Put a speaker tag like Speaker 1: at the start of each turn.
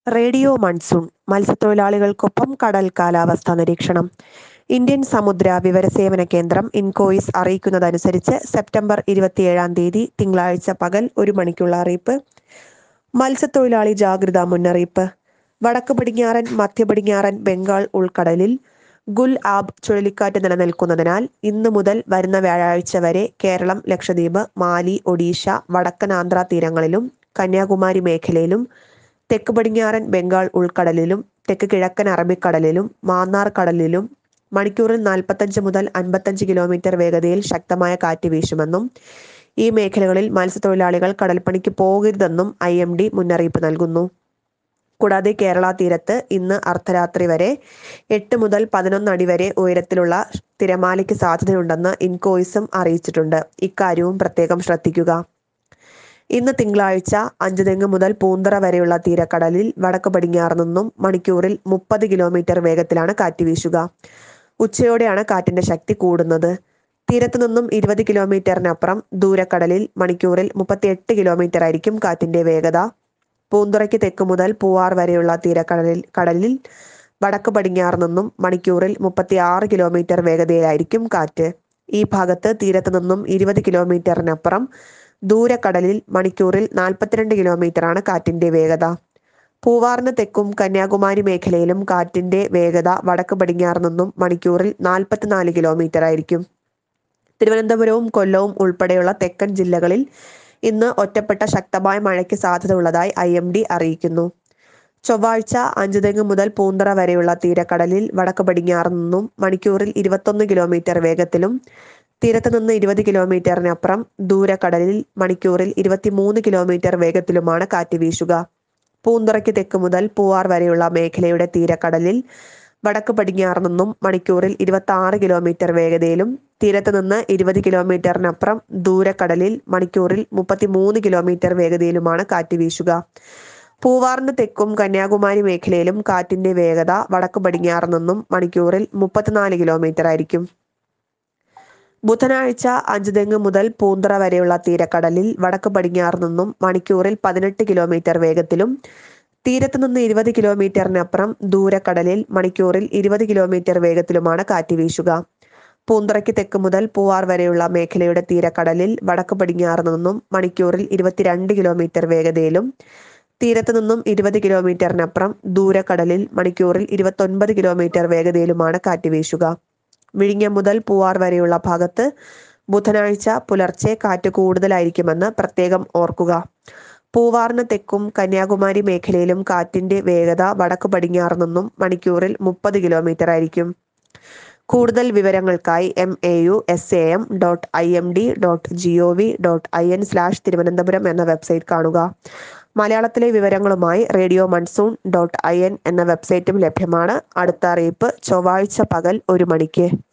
Speaker 1: Radio monsoon മത്സ്യത്തൊഴിലാളികൾക്കൊപ്പം കടൽ കാലാവസ്ഥാ നിരീക്ഷണം. ഇന്ത്യൻ സമുദ്ര വിവരസേവന കേന്ദ്രം ഇൻകോയിസ് അറിയിക്കുന്നതനുസരിച്ച് സെപ്റ്റംബർ 27 തിങ്കളാഴ്ച പകൽ 1 മണിക്കുള്ള അറിയിപ്പ്. മത്സ്യത്തൊഴിലാളി ജാഗ്രതാ മുന്നറിയിപ്പ്. വടക്ക് പടിഞ്ഞാറൻ മധ്യ പടിഞ്ഞാറൻ ബംഗാൾ ഉൾക്കടലിൽ ഗുൽ ആബ് ചുഴലിക്കാറ്റ് നിലനിൽക്കുന്നതിനാൽ ഇന്ന് മുതൽ വരുന്ന വ്യാഴാഴ്ച വരെ കേരളം, ലക്ഷദ്വീപ്, മാലി, ഒഡീഷ, വടക്കൻ ആന്ധ്ര തീരങ്ങളിലും കന്യാകുമാരി മേഖലയിലും തെക്ക് പടിഞ്ഞാറൻ ബംഗാൾ ഉൾക്കടലിലും തെക്ക് കിഴക്കൻ അറബിക്കടലിലും മാന്നാർ കടലിലും മണിക്കൂറിൽ 45 മുതൽ 55 കിലോമീറ്റർ വേഗതയിൽ ശക്തമായ കാറ്റ് വീശുമെന്നും ഈ മേഖലകളിൽ മത്സ്യത്തൊഴിലാളികൾ കടൽപ്പണിക്ക് പോകരുതെന്നും IMD മുന്നറിയിപ്പ് നൽകുന്നു. കൂടാതെ കേരള തീരത്ത് ഇന്ന് അർദ്ധരാത്രി വരെ 8 മുതൽ 11 അടി വരെ ഉയരത്തിലുള്ള തിരമാലയ്ക്ക് സാധ്യതയുണ്ടെന്ന് ഇൻകോയിസും അറിയിച്ചിട്ടുണ്ട്. ഇക്കാര്യവും പ്രത്യേകം ശ്രദ്ധിക്കുക. ഇന്ന് തിങ്കളാഴ്ച അഞ്ചുതെങ്ങ് മുതൽ പൂന്തറ വരെയുള്ള തീരക്കടലിൽ വടക്ക് പടിഞ്ഞാറ് നിന്നും മണിക്കൂറിൽ 30 കിലോമീറ്റർ വേഗത്തിലാണ് കാറ്റ് വീശുക. ഉച്ചയോടെയാണ് കാറ്റിന്റെ ശക്തി കൂടുന്നത്. തീരത്തു നിന്നും 20 കിലോമീറ്ററിനപ്പുറം ദൂരക്കടലിൽ മണിക്കൂറിൽ 38 കിലോമീറ്റർ ആയിരിക്കും കാറ്റിന്റെ വേഗത. പൂന്തുറയ്ക്ക് തെക്ക് മുതൽ പൂവാർ വരെയുള്ള കടലിൽ വടക്ക് പടിഞ്ഞാറ് നിന്നും മണിക്കൂറിൽ 36 കിലോമീറ്റർ വേഗതയിലായിരിക്കും കാറ്റ്. ഈ ഭാഗത്ത് തീരത്തു നിന്നും 20 കിലോമീറ്ററിനപ്പുറം ദൂരക്കടലിൽ മണിക്കൂറിൽ 42 കിലോമീറ്ററാണ് കാറ്റിന്റെ വേഗത. പൂവാറിന് തെക്കും കന്യാകുമാരി മേഖലയിലും കാറ്റിന്റെ വേഗത വടക്ക് പടിഞ്ഞാറ് നിന്നും മണിക്കൂറിൽ 44 കിലോമീറ്റർ ആയിരിക്കും. തിരുവനന്തപുരവും കൊല്ലവും ഉൾപ്പെടെയുള്ള തെക്കൻ ജില്ലകളിൽ ഇന്ന് ഒറ്റപ്പെട്ട ശക്തമായ മഴയ്ക്ക് സാധ്യത ഉള്ളതായി IMD അറിയിക്കുന്നു. ചൊവ്വാഴ്ച അഞ്ചുതെങ്ങ് മുതൽ പൂന്തറ വരെയുള്ള തീരക്കടലിൽ വടക്ക് പടിഞ്ഞാറ് നിന്നും മണിക്കൂറിൽ 21 കിലോമീറ്റർ വേഗത്തിലും തീരത്ത് നിന്ന് 20 കിലോമീറ്ററിനപ്പുറം ദൂരക്കടലിൽ മണിക്കൂറിൽ 23 കിലോമീറ്റർ വേഗത്തിലുമാണ് കാറ്റ് വീശുക. പൂന്തുറയ്ക്ക് തെക്ക് മുതൽ പൂവാർ വരെയുള്ള മേഖലയുടെ തീരക്കടലിൽ വടക്ക് പടിഞ്ഞാറ് നിന്നും മണിക്കൂറിൽ 26 കിലോമീറ്റർ വേഗതയിലും തീരത്ത് നിന്ന് 20 കിലോമീറ്ററിനപ്പുറം ദൂരക്കടലിൽ മണിക്കൂറിൽ 33 കിലോമീറ്റർ വേഗതയിലുമാണ് കാറ്റ് വീശുക. പൂവാറിന് തെക്കും കന്യാകുമാരി മേഖലയിലും കാറ്റിന്റെ വേഗത വടക്ക് പടിഞ്ഞാറ് നിന്നും മണിക്കൂറിൽ 34 കിലോമീറ്റർ ആയിരിക്കും. ബുധനാഴ്ച അഞ്ചുതെങ്ങ് മുതൽ പൂന്തറ വരെയുള്ള തീരക്കടലിൽ വടക്ക് പടിഞ്ഞാറ് നിന്നും മണിക്കൂറിൽ 18 കിലോമീറ്റർ വേഗത്തിലും തീരത്ത് നിന്ന് 20 കിലോമീറ്ററിനപ്പുറം ദൂരക്കടലിൽ മണിക്കൂറിൽ 20 കിലോമീറ്റർ വേഗത്തിലുമാണ് കാറ്റ് വീശുക. പൂന്തുറയ്ക്ക് തെക്ക് മുതൽ പൂവാർ വരെയുള്ള മേഖലയുടെ തീരക്കടലിൽ വടക്ക് പടിഞ്ഞാറ് നിന്നും മണിക്കൂറിൽ 22 കിലോമീറ്റർ വേഗതയിലും തീരത്ത് നിന്നും 20 കിലോമീറ്ററിനപ്പുറം ദൂരക്കടലിൽ മണിക്കൂറിൽ 29 കിലോമീറ്റർ വേഗതയിലുമാണ് കാറ്റ് വീശുക. വിഴിഞ്ഞം മുതൽ പൂവാർ വരെയുള്ള ഭാഗത്ത് ബുധനാഴ്ച പുലർച്ചെ കാറ്റ് കൂടുതലായിരിക്കുമെന്ന് പ്രത്യേകം ഓർക്കുക. പൂവാറിന് തെക്കും കന്യാകുമാരി മേഖലയിലും കാറ്റിന്റെ വേഗത വടക്ക് പടിഞ്ഞാറ് നിന്നും മണിക്കൂറിൽ 30 കിലോമീറ്റർ ആയിരിക്കും. കൂടുതൽ വിവരങ്ങൾക്കായി mau.imd.gov.in/തിരുവനന്തപുരം എന്ന വെബ്സൈറ്റ് കാണുക. മലയാളത്തിലെ വിവരങ്ങളുമായി റേഡിയോ മൺസൂൺ.in എന്ന വെബ്സൈറ്റും ലഭ്യമാണ്. അടുത്ത അറിയിപ്പ് ചൊവ്വാഴ്ച പകൽ 1 മണിക്ക്.